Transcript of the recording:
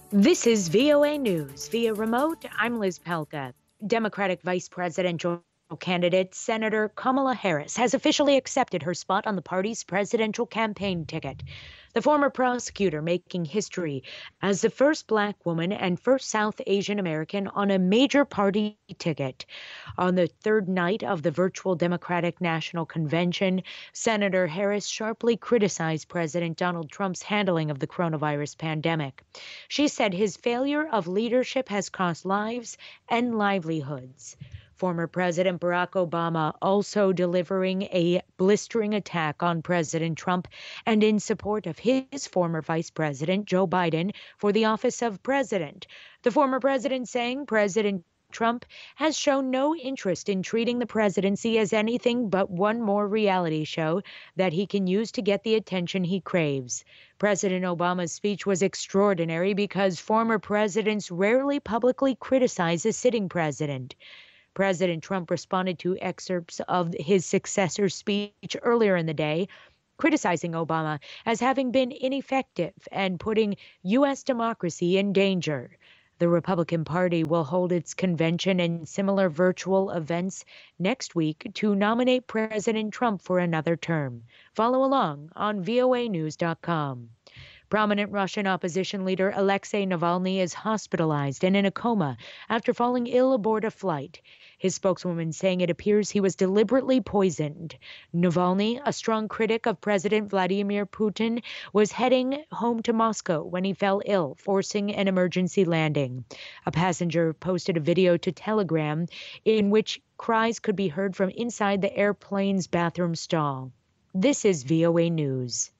This is VOA News. Via remote, I'm Liz Pelka. Democratic vice presidential candidate Senator Kamala Harris has officially accepted her spot on the party's presidential campaign ticket. The former prosecutor making history as the first Black woman and first South Asian American on a major party ticket. On the third night of the virtual Democratic National Convention, Senator Harris sharply criticized President Donald Trump's handling of the coronavirus pandemic. She said his failure of leadership has cost lives and livelihoods. Former President Barack Obama also delivering a blistering attack on President Trump and in support of his former Vice President Joe Biden for the office of president. The former president saying President Trump has shown no interest in treating the presidency as anything but one more reality show that he can use to get the attention he craves. President Obama's speech was extraordinary because former presidents rarely publicly criticize a sitting president. President Trump responded to excerpts of his successor's speech earlier in the day, criticizing Obama as having been ineffective and putting U.S. democracy in danger. The Republican Party will hold its convention and similar virtual events next week to nominate President Trump for another term. Follow along on voanews.com. Prominent Russian opposition leader Alexei Navalny is hospitalized and in a coma after falling ill aboard a flight. His spokeswoman saying it appears he was deliberately poisoned. Navalny, a strong critic of President Vladimir Putin, was heading home to Moscow when he fell ill, forcing an emergency landing. A passenger posted a video to Telegram in which cries could be heard from inside the airplane's bathroom stall. This is VOA News.